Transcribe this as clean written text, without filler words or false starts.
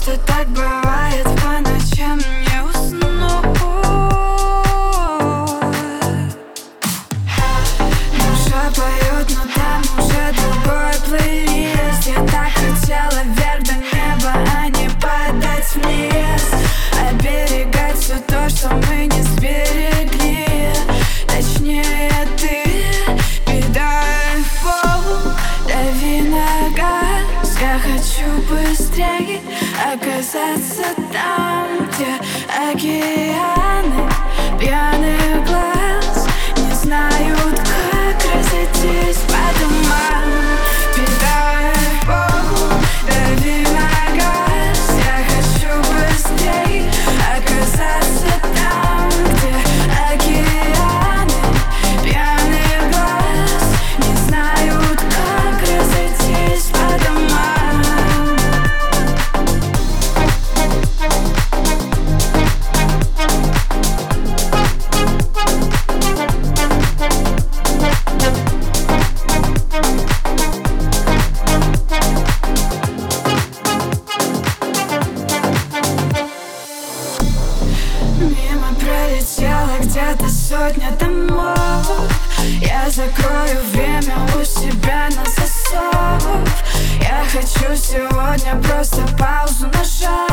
Часто так бывает, по ночам не уснуть. Душа поет, но там уже другой плейлист. Я так хотела вверх до неба, а не падать вниз. Оберегать все то, что мы не сберегли. Точнее ты, кидай в пол, дави на газ. Я хочу быстрее оказаться там, где океаны пьяных глаз не знают, как разойтись по домам. Кидай в пол, дави на газ. Я хочу быстрее оказаться там, где океаны пьяных глаз не знают, как разойтись по домам. Мимо пролетела где-то сотня домов. Я закрою время у себя на засов. Я хочу сегодня просто паузу нажать.